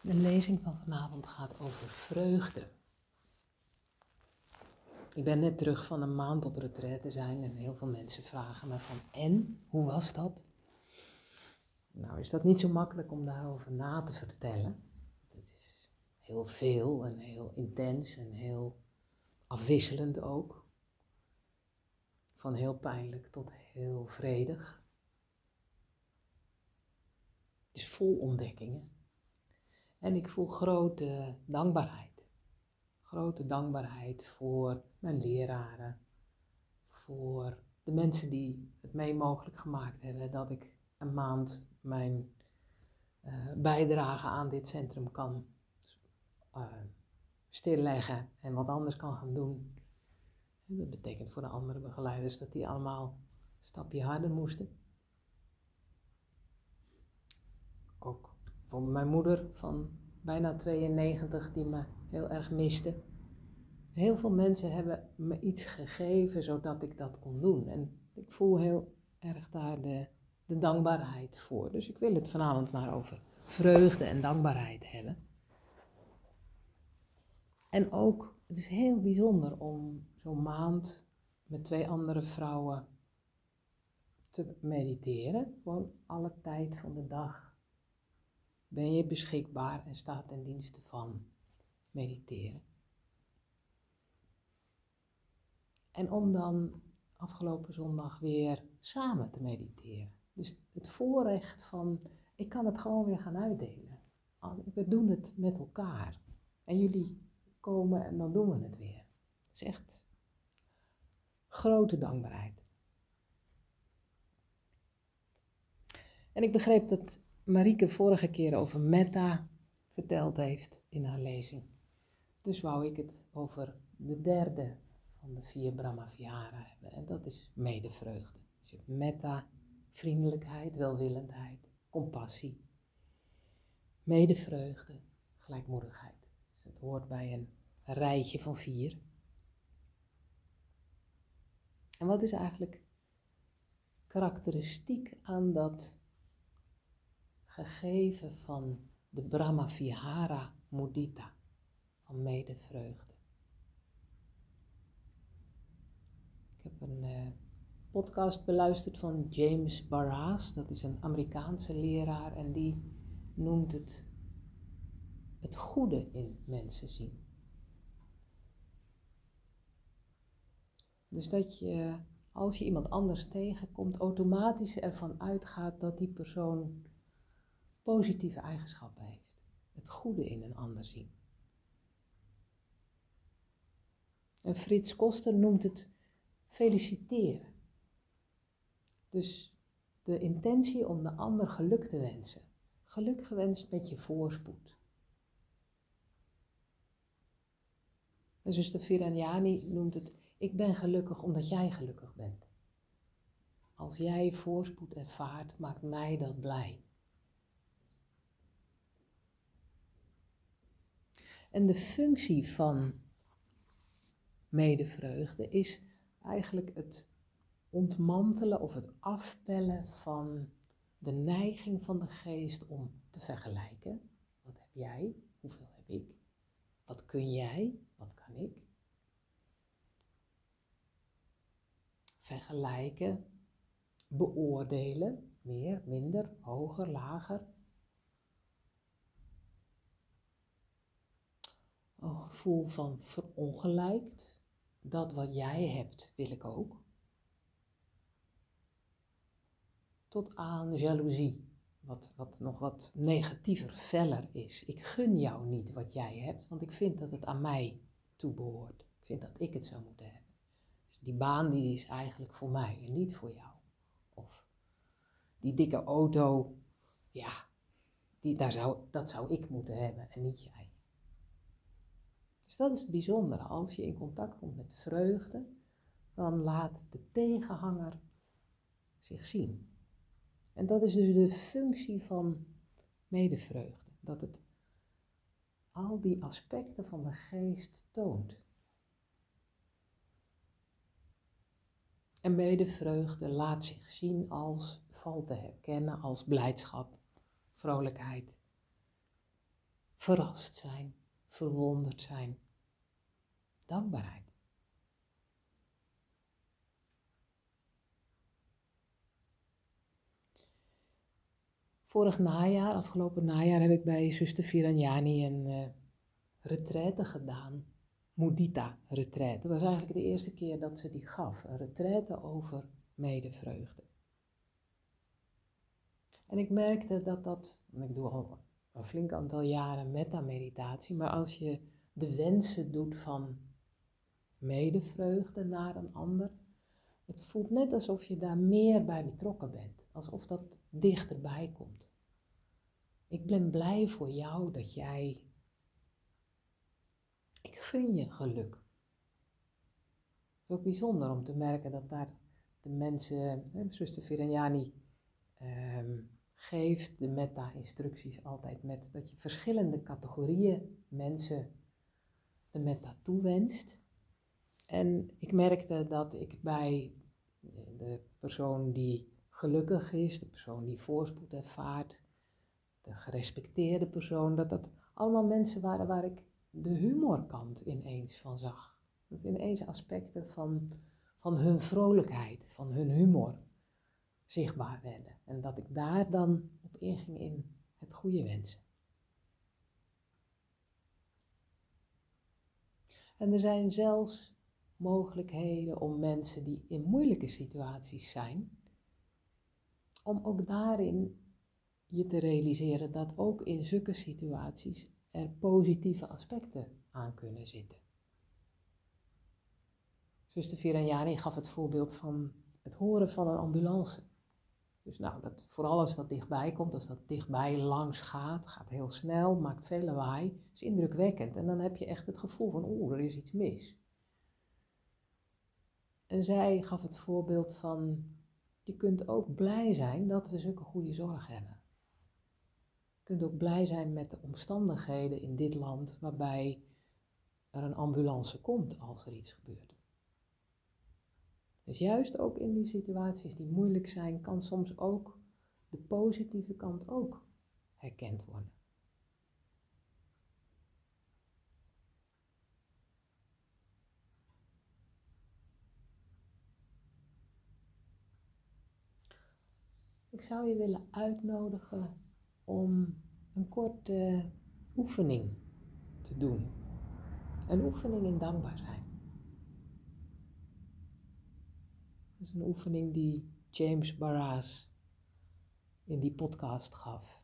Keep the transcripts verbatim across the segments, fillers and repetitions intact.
De lezing van vanavond gaat over vreugde. Ik ben net terug van een maand op retraite zijn en heel veel mensen vragen me van, en, hoe was dat? Nou is dat niet zo makkelijk om daarover na te vertellen. Het is heel veel en heel intens en heel afwisselend ook. Van heel pijnlijk tot heel vredig. Het is vol ontdekkingen. En ik voel grote dankbaarheid. Grote dankbaarheid voor mijn leraren. Voor de mensen die het mee mogelijk gemaakt hebben dat ik een maand mijn uh, bijdrage aan dit centrum kan uh, stilleggen en wat anders kan gaan doen. En dat betekent voor de andere begeleiders dat die allemaal een stapje harder moesten. Ook voor mijn moeder van bijna tweeënnegentig die me heel erg miste. Heel veel mensen hebben me iets gegeven zodat ik dat kon doen. En ik voel heel erg daar de, de dankbaarheid voor. Dus ik wil het vanavond maar over vreugde en dankbaarheid hebben. En ook, het is heel bijzonder om zo'n maand met twee andere vrouwen te mediteren. Gewoon alle tijd van de dag ben je beschikbaar en staat ten dienste van mediteren. En om dan afgelopen zondag weer samen te mediteren. Dus het voorrecht van, ik kan het gewoon weer gaan uitdelen. We doen het met elkaar. En jullie komen en dan doen we het weer. Het is echt grote dankbaarheid. En ik begreep dat Marieke vorige keer over metta verteld heeft in haar lezing. Dus wou ik het over de derde van de vier Brahma Vihara hebben. En dat is medevreugde. Dus je hebt metta, vriendelijkheid, welwillendheid, compassie, medevreugde, gelijkmoedigheid. Dus het hoort bij een rijtje van vier. En wat is eigenlijk karakteristiek aan dat gegeven van de Brahma Vihara mudita, van medevreugde? Ik heb een uh, podcast beluisterd van James Baraz, dat is een Amerikaanse leraar en die noemt het het goede in mensen zien. Dus dat je, als je iemand anders tegenkomt, automatisch ervan uitgaat dat die persoon positieve eigenschappen heeft. Het goede in een ander zien. En Frits Koster noemt het feliciteren. Dus de intentie om de ander geluk te wensen. Geluk gewenst met je voorspoed. En zuster Viranjani noemt het, ik ben gelukkig omdat jij gelukkig bent. Als jij voorspoed ervaart, maakt mij dat blij. En de functie van medevreugde is eigenlijk het ontmantelen of het afpellen van de neiging van de geest om te vergelijken. Wat heb jij? Hoeveel heb ik? Wat kun jij? Wat kan ik? Vergelijken, beoordelen, meer, minder, hoger, lager. Een gevoel van verongelijkt. Dat wat jij hebt, wil ik ook. Tot aan jaloezie, wat, wat nog wat negatiever, feller is. Ik gun jou niet wat jij hebt, want ik vind dat het aan mij toebehoort. Ik vind dat ik het zou moeten hebben. Dus die baan die is eigenlijk voor mij en niet voor jou. Of die dikke auto, ja, die, daar zou, dat zou ik moeten hebben en niet jij. Dus dat is het bijzondere. Als je in contact komt met vreugde, dan laat de tegenhanger zich zien. En dat is dus de functie van medevreugde. Dat het al die aspecten van de geest toont. En medevreugde laat zich zien als val te herkennen, als blijdschap, vrolijkheid. verrast zijn, verwonderd zijn. Dankbaarheid. Vorig najaar, afgelopen najaar, heb ik bij zuster Viranjani een uh, retraite gedaan. Mudita retraite. Dat was eigenlijk de eerste keer dat ze die gaf. Een retraite over medevreugde. En ik merkte dat dat, ik doe al een flink aantal jaren metta-meditatie, maar als je de wensen doet van medevreugde naar een ander, het voelt net alsof je daar meer bij betrokken bent. Alsof dat dichterbij komt. Ik ben blij voor jou dat jij, ik gun je geluk. Het is ook bijzonder om te merken dat daar de mensen, hè, zuster Viranjani um, geeft de metta-instructies altijd met dat je verschillende categorieën mensen de metta toewenst. En ik merkte dat ik bij de persoon die gelukkig is, de persoon die voorspoed ervaart, de gerespecteerde persoon, dat dat allemaal mensen waren waar ik de humorkant ineens van zag. Dat ineens aspecten van, van hun vrolijkheid, van hun humor zichtbaar werden. En dat ik daar dan op inging in het goede wensen. En er zijn zelfs mogelijkheden om mensen die in moeilijke situaties zijn, om ook daarin je te realiseren dat ook in zulke situaties er positieve aspecten aan kunnen zitten. Zuster Viranjani gaf het voorbeeld van het horen van een ambulance. Dus nou, dat, vooral als dat dichtbij komt, als dat dichtbij langs gaat, gaat heel snel, maakt veel lawaai, is indrukwekkend. En dan heb je echt het gevoel van, oeh, er is iets mis. En zij gaf het voorbeeld van, je kunt ook blij zijn dat we zulke goede zorg hebben. Je kunt ook blij zijn met de omstandigheden in dit land waarbij er een ambulance komt als er iets gebeurt. Dus juist ook in die situaties die moeilijk zijn, kan soms ook de positieve kant ook herkend worden. Ik zou je willen uitnodigen om een korte oefening te doen. Een oefening in dankbaar zijn. Dat is een oefening die James Barras in die podcast gaf.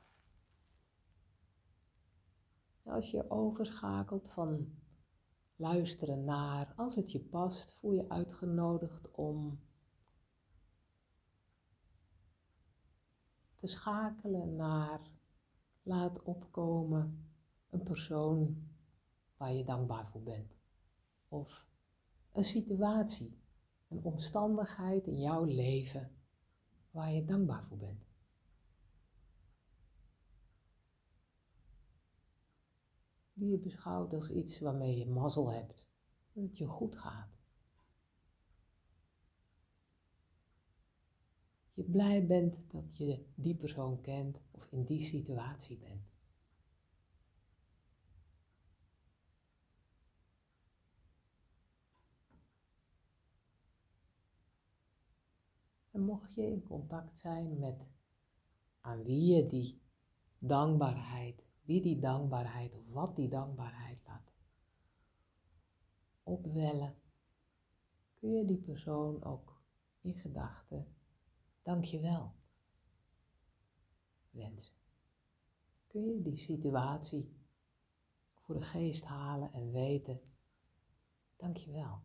Als je overschakelt van luisteren naar, als het je past, voel je uitgenodigd om te schakelen naar, laat opkomen een persoon waar je dankbaar voor bent. Of een situatie, een omstandigheid in jouw leven waar je dankbaar voor bent. Die je beschouwt als iets waarmee je mazzel hebt, dat het je goed gaat. Je blij bent dat je die persoon kent of in die situatie bent. En mocht je in contact zijn met aan wie je die dankbaarheid, wie die dankbaarheid of wat die dankbaarheid laat opwellen, kun je die persoon ook in gedachten dankjewel wensen. Kun je die situatie voor de geest halen en weten, dankjewel.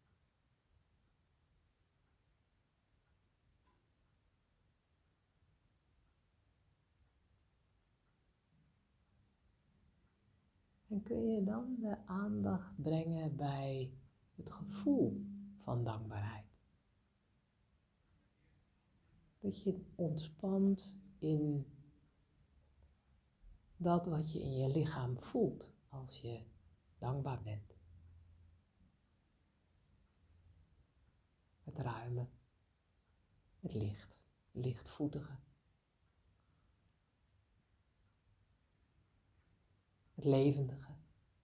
En kun je dan de aandacht brengen bij het gevoel van dankbaarheid. Dat je ontspant in dat wat je in je lichaam voelt als je dankbaar bent. Het ruime, het licht, lichtvoetige. het levendige.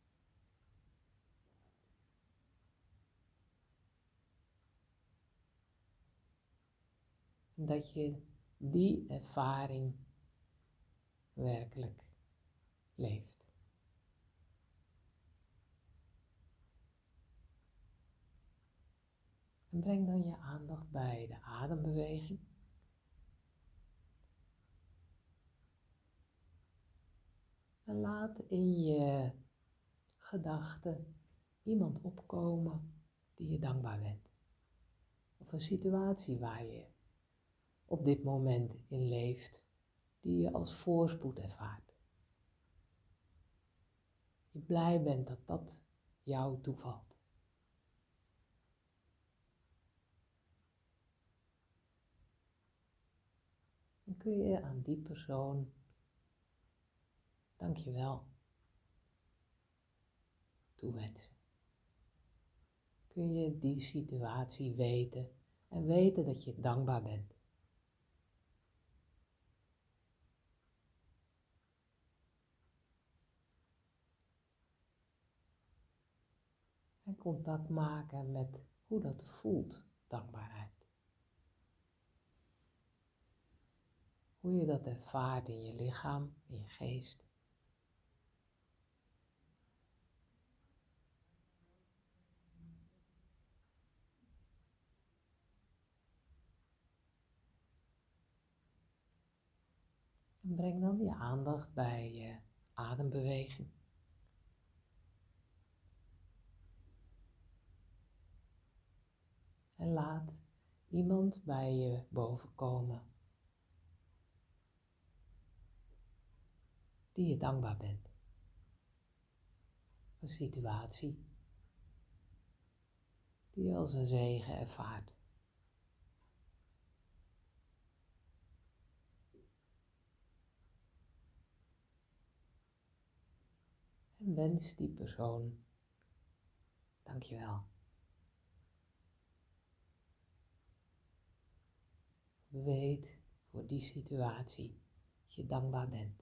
En dat je die ervaring werkelijk leeft. En breng dan je aandacht bij de adembeweging. En laat in je gedachten iemand opkomen die je dankbaar bent. Of een situatie waar je op dit moment in leeft, die je als voorspoed ervaart. Je blij bent dat dat jou toevalt. Dan kun je aan die persoon dankjewel toewensen. Kun je die situatie weten en weten dat je dankbaar bent. En contact maken met hoe dat voelt, dankbaarheid. Hoe je dat ervaart in je lichaam, in je geest. En breng dan je aandacht bij je adembeweging. En laat iemand bij je boven komen die je dankbaar bent. Een situatie die je als een zegen ervaart. En wens die persoon dankjewel. Weet voor die situatie dat je dankbaar bent.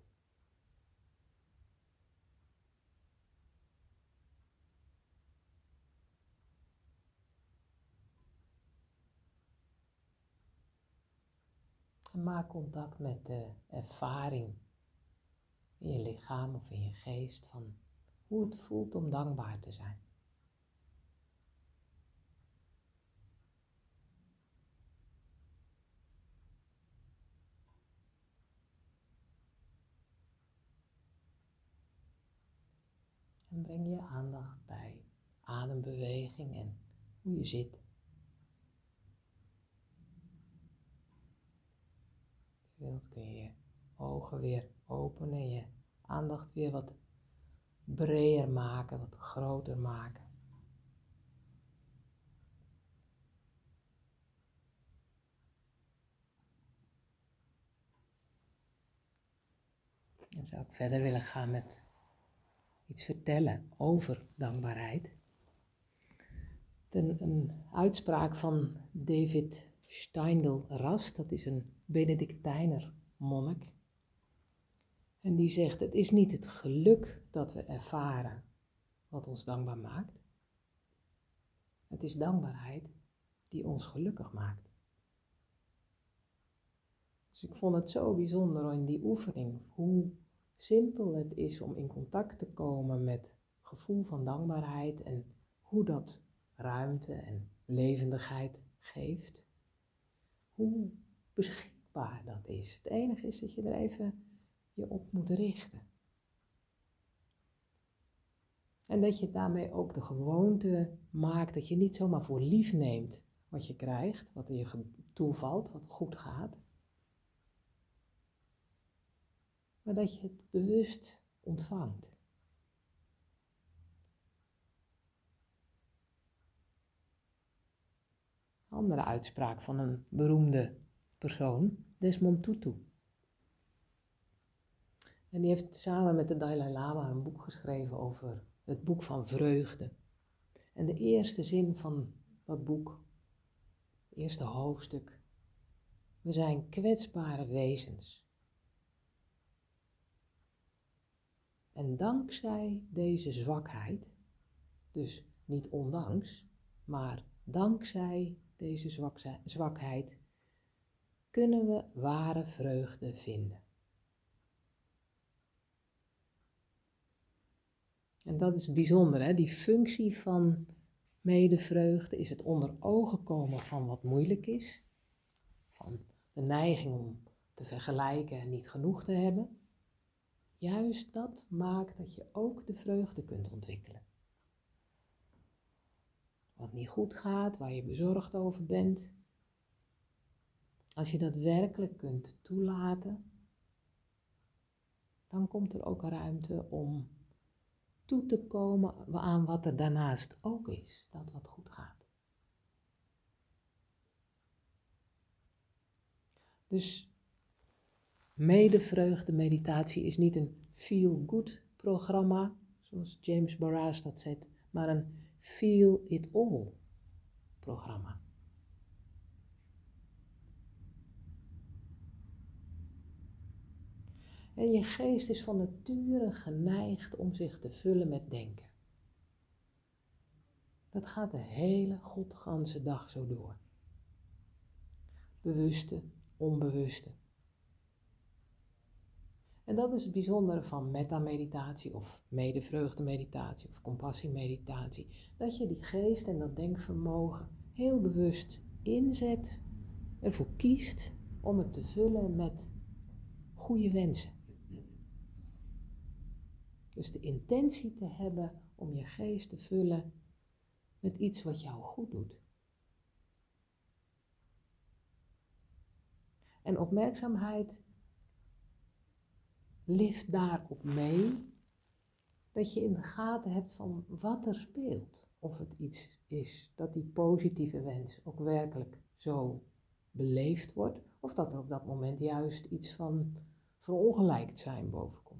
En maak contact met de ervaring in je lichaam of in je geest van hoe het voelt om dankbaar te zijn. En breng je aandacht bij adembeweging en hoe je zit. Als je wilt kun je je ogen weer openen, je aandacht weer wat breder maken, wat groter maken. Dan zou ik verder willen gaan met iets vertellen over dankbaarheid. Een, een uitspraak van David Steindl-Rast, dat is een Benedictijner monnik. En die zegt, het is niet het geluk dat we ervaren wat ons dankbaar maakt. Het is dankbaarheid die ons gelukkig maakt. Dus ik vond het zo bijzonder in die oefening, hoe simpel het is om in contact te komen met gevoel van dankbaarheid en hoe dat ruimte en levendigheid geeft. Hoe beschikbaar dat is. Het enige is dat je er even je op moet richten. En dat je daarmee ook de gewoonte maakt dat je niet zomaar voor lief neemt wat je krijgt, wat er je toevalt, wat goed gaat. Maar dat je het bewust ontvangt. Een andere uitspraak van een beroemde persoon, Desmond Tutu. En die heeft samen met de Dalai Lama een boek geschreven over het boek van vreugde. En de eerste zin van dat boek, het eerste hoofdstuk, we zijn kwetsbare wezens. En dankzij deze zwakheid, dus niet ondanks, maar dankzij deze zwakzij- zwakheid, kunnen we ware vreugde vinden. En dat is bijzonder, hè? Die functie van medevreugde is het onder ogen komen van wat moeilijk is, van de neiging om te vergelijken en niet genoeg te hebben. Juist dat maakt dat je ook de vreugde kunt ontwikkelen. Wat niet goed gaat, waar je bezorgd over bent. Als je dat werkelijk kunt toelaten, dan komt er ook ruimte om toe te komen aan wat er daarnaast ook is, dat wat goed gaat. Dus medevreugde meditatie is niet een feel-good programma, zoals James Baraz dat zegt, maar een feel-it-all programma. En je geest is van nature geneigd om zich te vullen met denken. Dat gaat de hele godganse dag zo door. Bewuste, onbewuste. En dat is het bijzondere van metta-meditatie of medevreugde-meditatie of compassiemeditatie. Dat je die geest en dat denkvermogen heel bewust inzet, ervoor kiest om het te vullen met goede wensen. Dus de intentie te hebben om je geest te vullen met iets wat jou goed doet. En opmerkzaamheid lift daarop mee dat je in de gaten hebt van wat er speelt. Of het iets is dat die positieve wens ook werkelijk zo beleefd wordt, of dat er op dat moment juist iets van verongelijkt zijn bovenkomt.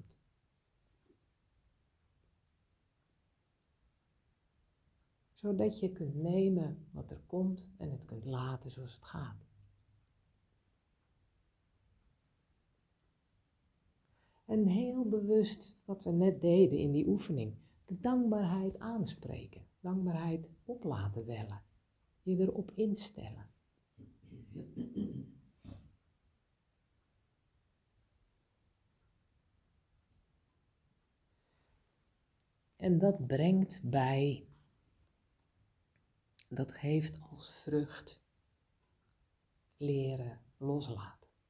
Zodat je kunt nemen wat er komt en het kunt laten zoals het gaat. En heel bewust wat we net deden in die oefening. De dankbaarheid aanspreken. Dankbaarheid op laten wellen. Je erop instellen. En dat brengt bij, dat heeft als vrucht leren loslaten.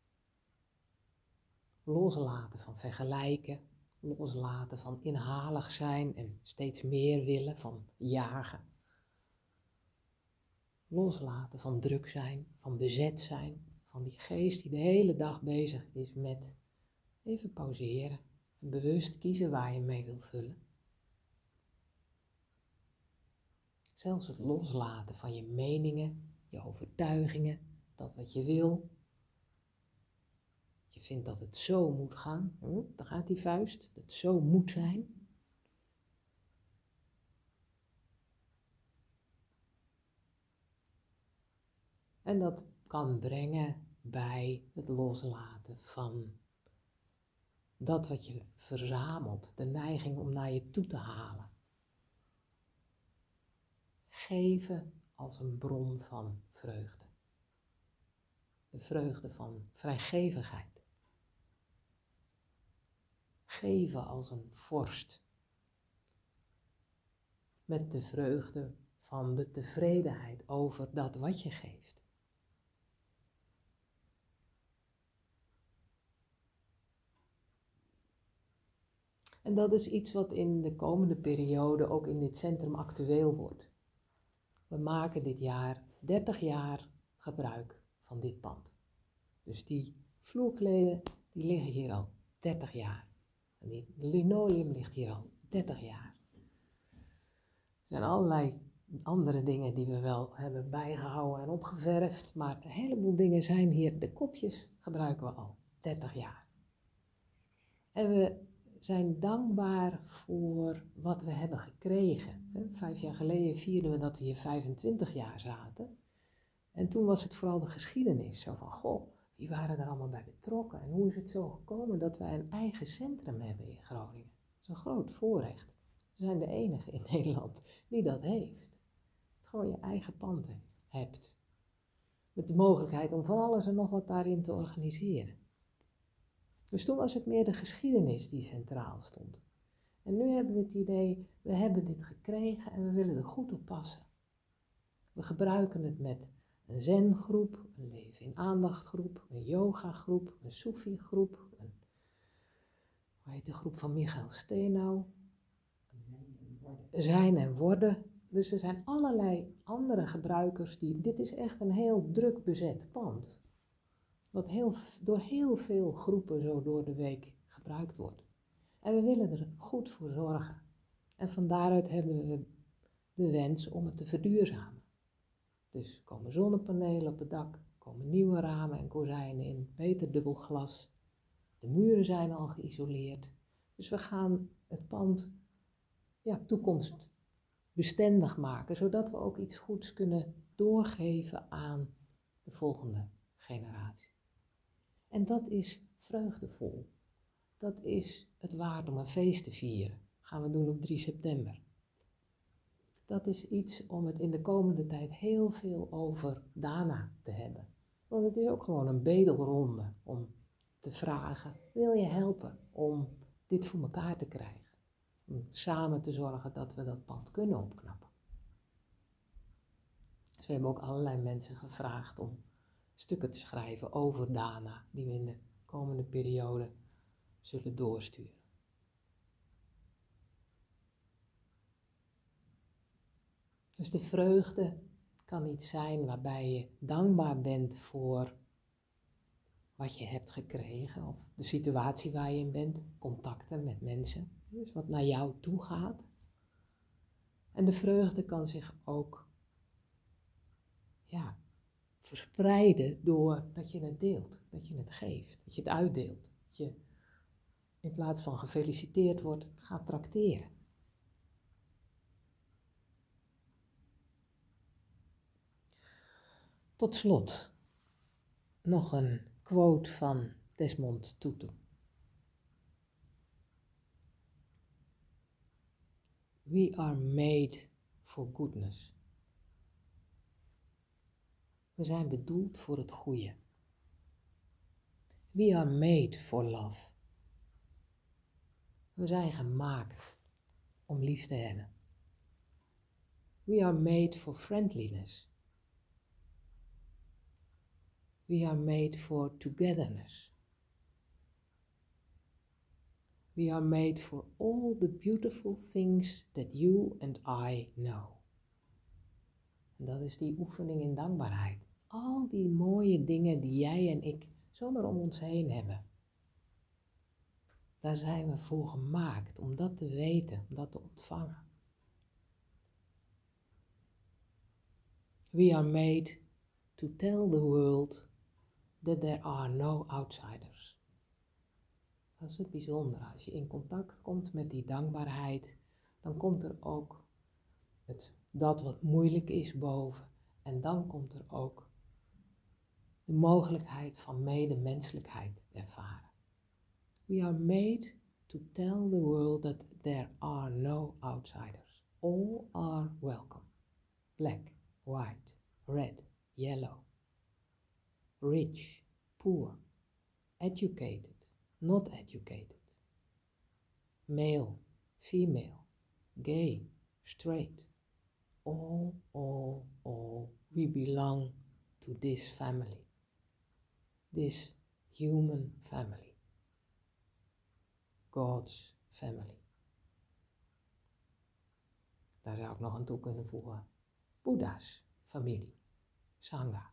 Loslaten van vergelijken, loslaten van inhalig zijn en steeds meer willen, van jagen. Loslaten van druk zijn, van bezet zijn, van die geest die de hele dag bezig is met even pauzeren en bewust kiezen waar je mee wil vullen. Zelfs het loslaten van je meningen, je overtuigingen, dat wat je wil. Je vindt dat het zo moet gaan, dan gaat die vuist, dat het zo moet zijn. En dat kan brengen bij het loslaten van dat wat je verzamelt, de neiging om naar je toe te halen. Geven als een bron van vreugde. De vreugde van vrijgevigheid. Geven als een vorst. Met de vreugde van de tevredenheid over dat wat je geeft. En dat is iets wat in de komende periode ook in dit centrum actueel wordt. We maken dit jaar dertig jaar gebruik van dit pand. Dus die vloerkleden, die liggen hier al dertig jaar. En die linoleum ligt hier al dertig jaar. Er zijn allerlei andere dingen die we wel hebben bijgehouden en opgeverfd, maar een heleboel dingen zijn hier. De kopjes gebruiken we al dertig jaar. En we zijn dankbaar voor wat we hebben gekregen. Vijf jaar geleden vierden we dat we hier vijfentwintig jaar zaten. En toen was het vooral de geschiedenis. Zo van, goh, wie waren er allemaal bij betrokken? En hoe is het zo gekomen dat wij een eigen centrum hebben in Groningen? is een groot voorrecht. We zijn de enige in Nederland die dat heeft. Dat gewoon je eigen pand hebt. Met de mogelijkheid om van alles en nog wat daarin te organiseren. Dus toen was het meer de geschiedenis die centraal stond. En nu hebben we het idee, we hebben dit gekregen en we willen er goed op passen. We gebruiken het met een zengroep, een leven in aandachtgroep, een yogagroep, een soefi-groep, een, hoe heet de groep van Michael Steenau? Zijn en worden. Dus er zijn allerlei andere gebruikers die, dit is echt een heel druk bezet pand. Wat heel, door heel veel groepen zo door de week gebruikt wordt. En we willen er goed voor zorgen. En van daaruit hebben we de wens om het te verduurzamen. Dus er komen zonnepanelen op het dak, komen nieuwe ramen en kozijnen in, beter dubbel glas. De muren zijn al geïsoleerd. Dus we gaan het pand ja, toekomstbestendig maken, zodat we ook iets goeds kunnen doorgeven aan de volgende generatie. En dat is vreugdevol. Dat is het waard om een feest te vieren. Dat gaan we doen op drie september. Dat is iets om het in de komende tijd heel veel over Dana te hebben. Want het is ook gewoon een bedelronde om te vragen, wil je helpen om dit voor elkaar te krijgen? Om samen te zorgen dat we dat pand kunnen opknappen. Dus we hebben ook allerlei mensen gevraagd om stukken te schrijven over Dana, die we in de komende periode zullen doorsturen. Dus de vreugde kan iets zijn waarbij je dankbaar bent voor wat je hebt gekregen of de situatie waar je in bent, contacten met mensen, dus wat naar jou toe gaat. En de vreugde kan zich ook ja, verspreiden doordat je het deelt, dat je het geeft, dat je het uitdeelt. Dat je in plaats van gefeliciteerd wordt, gaat trakteren. Tot slot nog een quote van Desmond Tutu. We are made for goodness. We zijn bedoeld voor het goede. We are made for love. We zijn gemaakt om lief te hebben. We are made for friendliness. We are made for togetherness. We are made for all the beautiful things that you and I know. En dat is die oefening in dankbaarheid. Al die mooie dingen die jij en ik zomaar om ons heen hebben. Daar zijn we voor gemaakt om dat te weten, om dat te ontvangen. We are made to tell the world that there are no outsiders. Dat is het bijzondere. Als je in contact komt met die dankbaarheid, dan komt er ook het, dat wat moeilijk is boven. En dan komt er ook de mogelijkheid van medemenselijkheid ervaren. We are made to tell the world that there are no outsiders. All are welcome. Black, white, red, yellow. Rich, poor, educated, not educated. Male, female, gay, straight. All, all, all, we belong to this family. This human family. God's family. Daar zou ik nog aan toe kunnen voegen. Boeddha's familie. Sangha.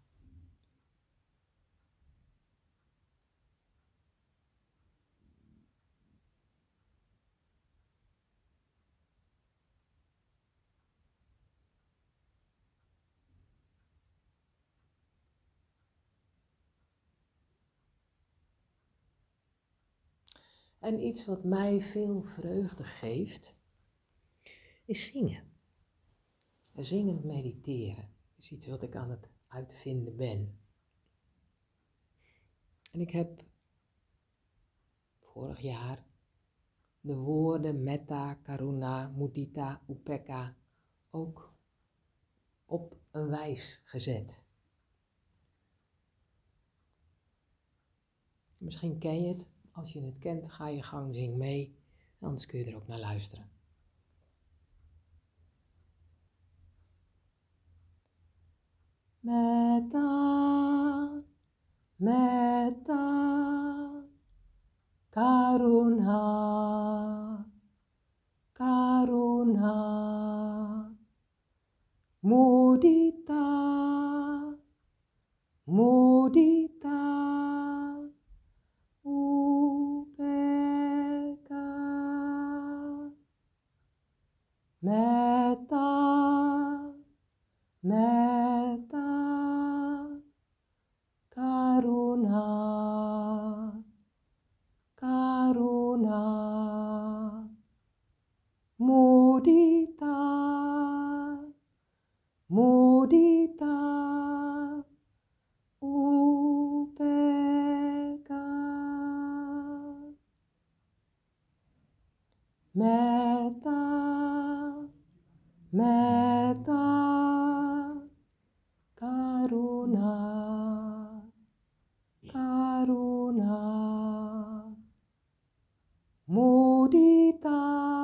En iets wat mij veel vreugde geeft, is zingen. Zingend mediteren is iets wat ik aan het uitvinden ben. En ik heb vorig jaar de woorden metta, karuna, mudita, upekkha ook op een wijs gezet. Misschien ken je het. Als je het kent, ga je gang, zing mee. Anders kun je er ook naar luisteren. Metta, metta, karuna, karuna, mudita, mudita, upekkha, metta, metta, karuna, karuna, mudita, mudita, upekkha, metta, metta, karuna, karuna, mudita,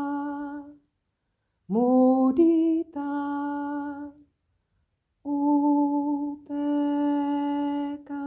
mudita, upekkha.